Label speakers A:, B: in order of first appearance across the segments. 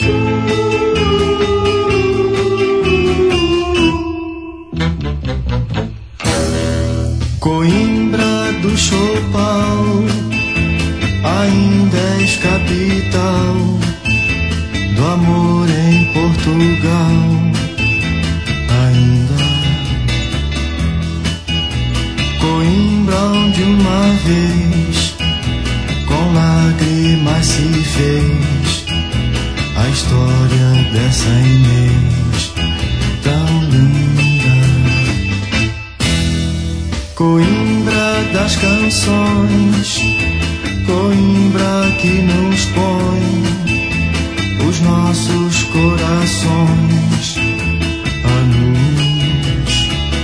A: Coimbra do Chopal, ainda és capital do amor em Portugal. Ainda Coimbra, onde uma vez com lágrimas se fez a história dessa Inês tão linda. Coimbra das canções, Coimbra que nos põe os nossos corações a luz.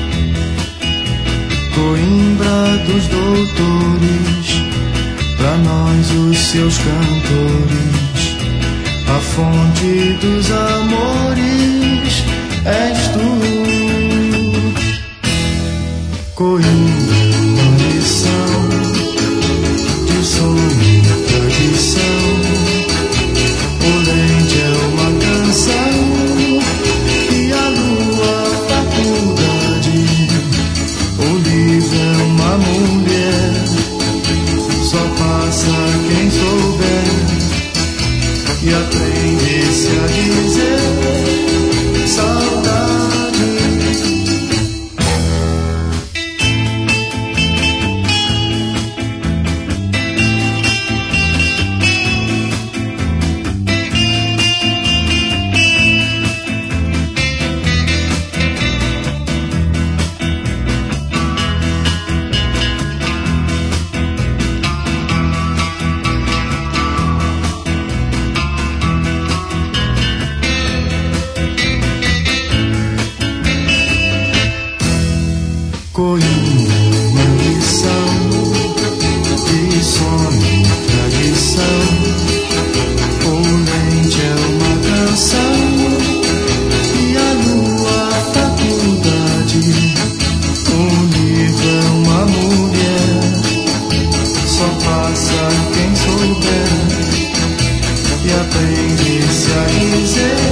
A: Coimbra dos doutores, pra nós os seus cantores, a fonte dos amores és tu. Coimbra, uma lição de sonho e tradição. O lente é uma canção e a lua faculdade. O livro é uma mulher, só passa quem souber e aprende-se a dizer saudade. Coimbra, uma lição de sonho e tradição. O lente é uma canção e a lua faculdade. O livro é uma mulher, só passa quem souber e aprende-se a dizer